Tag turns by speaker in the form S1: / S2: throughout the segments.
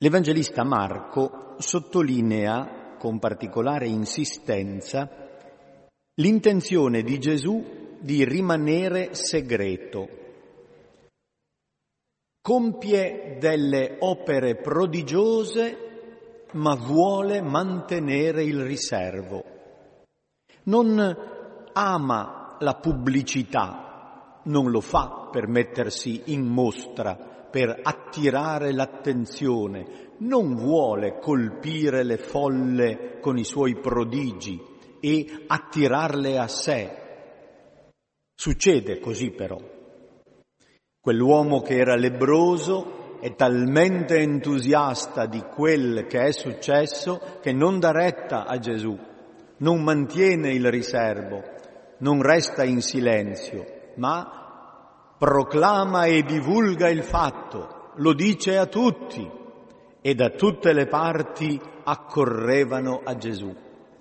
S1: L'Evangelista Marco sottolinea con particolare insistenza l'intenzione di Gesù di rimanere segreto. Compie delle opere prodigiose, ma vuole mantenere il riservo. Non ama la pubblicità, non lo fa per mettersi in mostra, per attirare l'attenzione, non vuole colpire le folle con i suoi prodigi e attirarle a sé. Succede così però. Quell'uomo che era lebbroso è talmente entusiasta di quel che è successo che non dà retta a Gesù, non mantiene il riservo, non resta in silenzio, ma proclama e divulga il fatto, lo dice a tutti e da tutte le parti accorrevano a Gesù.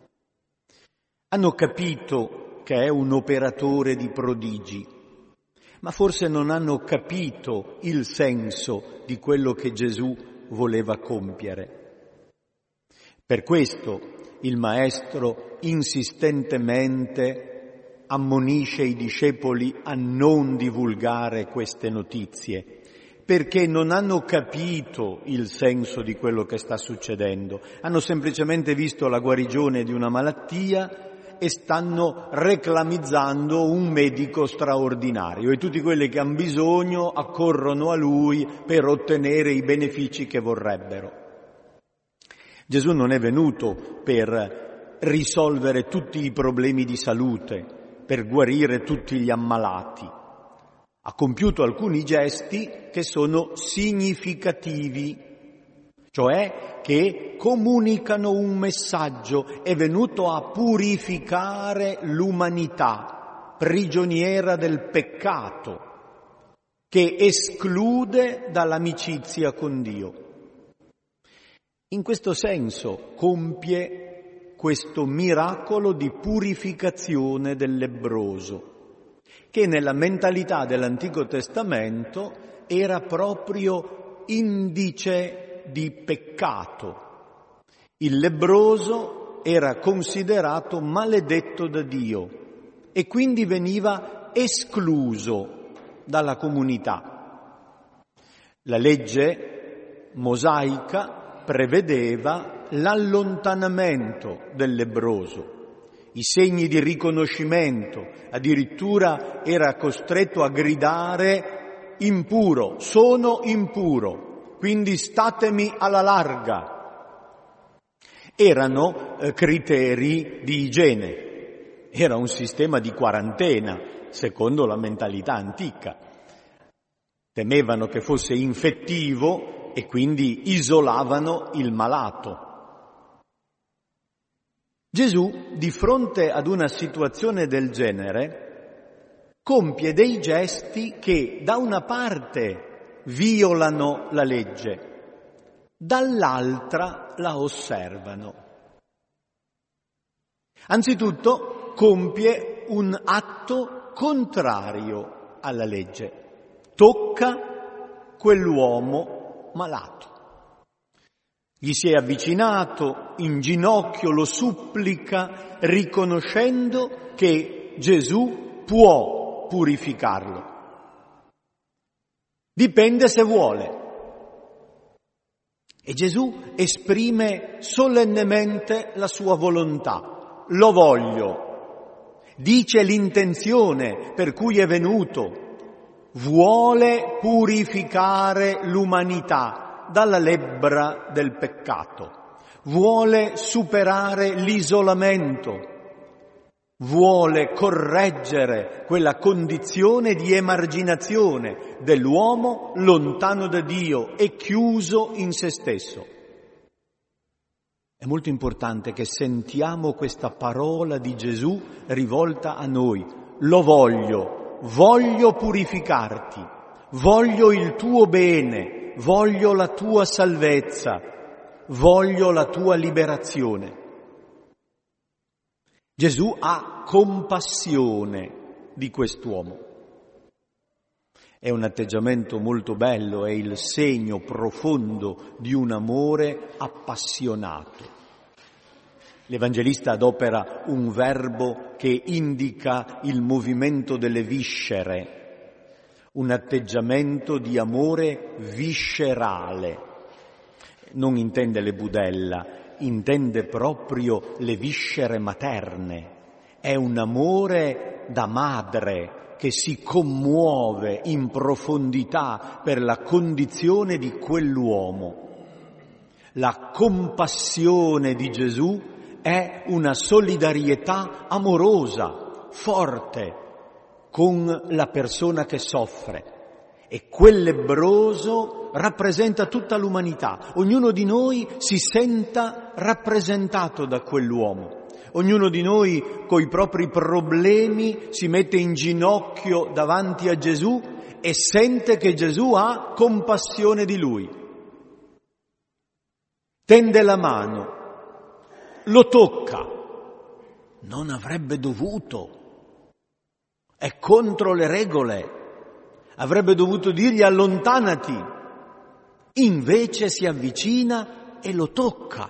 S1: Hanno capito che è un operatore di prodigi, ma forse non hanno capito il senso di quello che Gesù voleva compiere. Per questo il Maestro insistentemente ammonisce i discepoli a non divulgare queste notizie, perché non hanno capito il senso di quello che sta succedendo. Hanno semplicemente visto la guarigione di una malattia e stanno reclamizzando un medico straordinario e tutti quelli che hanno bisogno accorrono a lui per ottenere i benefici che vorrebbero. Gesù non è venuto per risolvere tutti i problemi di salute, per guarire tutti gli ammalati. Ha compiuto alcuni gesti che sono significativi, cioè che comunicano un messaggio. È venuto a purificare l'umanità, prigioniera del peccato, che esclude dall'amicizia con Dio. In questo senso compie questo miracolo di purificazione del lebbroso, che nella mentalità dell'Antico Testamento era proprio indice di peccato. Il lebbroso era considerato maledetto da Dio e quindi veniva escluso dalla comunità. La legge mosaica prevedeva l'allontanamento del lebbroso, i segni di riconoscimento, addirittura era costretto a gridare impuro, sono impuro, quindi statemi alla larga. Erano criteri di igiene, era un sistema di quarantena, secondo la mentalità antica. Temevano che fosse infettivo e quindi isolavano il malato. Gesù, di fronte ad una situazione del genere, compie dei gesti che da una parte violano la legge, dall'altra la osservano. Anzitutto compie un atto contrario alla legge, tocca quell'uomo malato. Gli si è avvicinato, in ginocchio lo supplica, riconoscendo che Gesù può purificarlo. Dipende se vuole. E Gesù esprime solennemente la sua volontà. Lo voglio. Dice l'intenzione per cui è venuto. Vuole purificare l'umanità dalla lebbra del peccato, vuole superare l'isolamento, vuole correggere quella condizione di emarginazione dell'uomo lontano da Dio e chiuso in se stesso. È molto importante che sentiamo questa parola di Gesù rivolta a noi. Lo voglio purificarti, voglio il tuo bene, voglio la tua salvezza, voglio la tua liberazione. Gesù ha compassione di quest'uomo. È un atteggiamento molto bello, è il segno profondo di un amore appassionato. L'Evangelista adopera un verbo che indica il movimento delle viscere, un atteggiamento di amore viscerale. Non intende le budella, intende proprio le viscere materne. È un amore da madre che si commuove in profondità per la condizione di quell'uomo. La compassione di Gesù è una solidarietà amorosa, forte, con la persona che soffre. E quel lebbroso rappresenta tutta l'umanità. Ognuno di noi si senta rappresentato da quell'uomo. Ognuno di noi coi propri problemi si mette in ginocchio davanti a Gesù e sente che Gesù ha compassione di lui. Tende la mano, lo tocca. Non avrebbe dovuto. È contro le regole. Avrebbe dovuto dirgli allontanati. Invece si avvicina e lo tocca.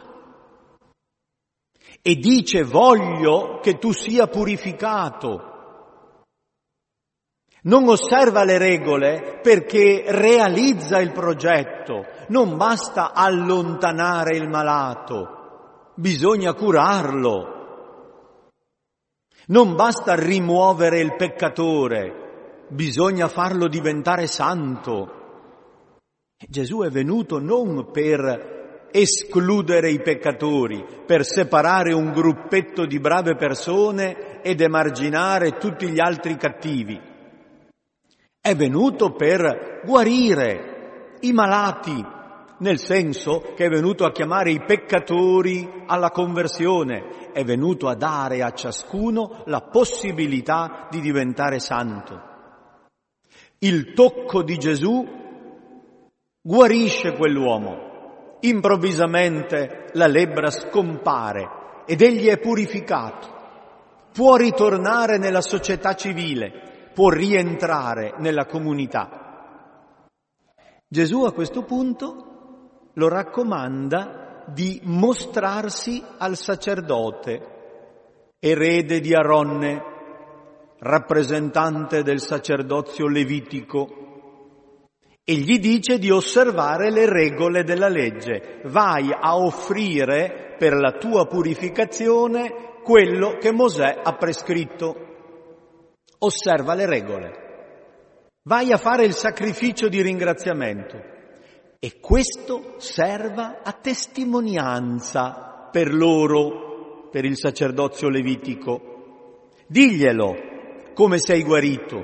S1: E dice: voglio che tu sia purificato. Non osserva le regole perché realizza il progetto. Non basta allontanare il malato, bisogna curarlo. Non basta rimuovere il peccatore, bisogna farlo diventare santo. Gesù è venuto non per escludere i peccatori, per separare un gruppetto di brave persone ed emarginare tutti gli altri cattivi. È venuto per guarire i malati, nel senso che è venuto a chiamare i peccatori alla conversione, è venuto a dare a ciascuno la possibilità di diventare santo. Il tocco di Gesù guarisce quell'uomo. Improvvisamente la lebbra scompare ed egli è purificato. Può ritornare nella società civile, può rientrare nella comunità. Gesù a questo punto lo raccomanda di mostrarsi al sacerdote, erede di Aronne, rappresentante del sacerdozio levitico, e gli dice di osservare le regole della legge. Vai a offrire per la tua purificazione quello che Mosè ha prescritto. Osserva le regole. Vai a fare il sacrificio di ringraziamento. E questo serva a testimonianza per loro, per il sacerdozio levitico. Diglielo come sei guarito.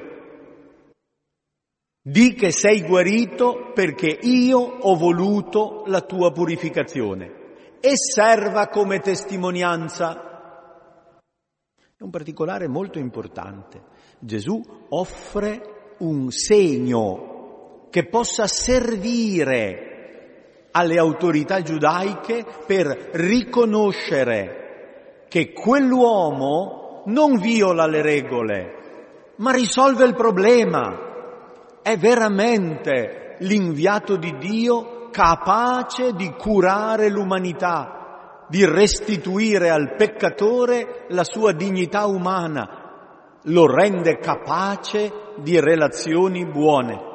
S1: Di che sei guarito perché io ho voluto la tua purificazione. E serva come testimonianza. È un particolare molto importante. Gesù offre un segno che possa servire alle autorità giudaiche per riconoscere che quell'uomo non viola le regole, ma risolve il problema. È veramente l'inviato di Dio capace di curare l'umanità, di restituire al peccatore la sua dignità umana, lo rende capace di relazioni buone.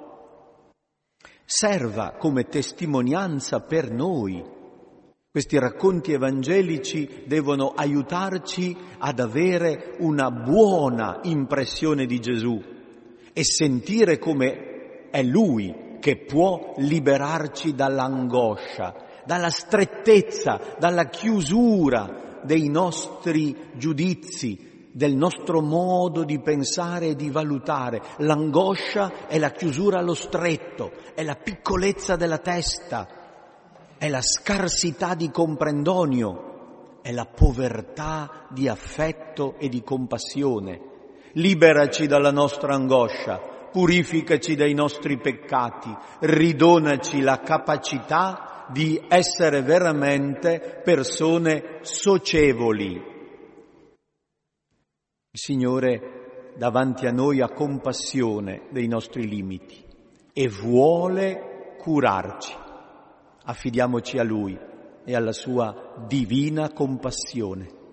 S1: Serva come testimonianza per noi. Questi racconti evangelici devono aiutarci ad avere una buona impressione di Gesù e sentire come è Lui che può liberarci dall'angoscia, dalla strettezza, dalla chiusura dei nostri giudizi, del nostro modo di pensare e di valutare. L'angoscia è la chiusura allo stretto, è la piccolezza della testa, è la scarsità di comprendonio, è la povertà di affetto e di compassione. Liberaci dalla nostra angoscia, purificaci dai nostri peccati, ridonaci la capacità di essere veramente persone socievoli. Il Signore davanti a noi ha compassione dei nostri limiti e vuole curarci. Affidiamoci a Lui e alla sua divina compassione.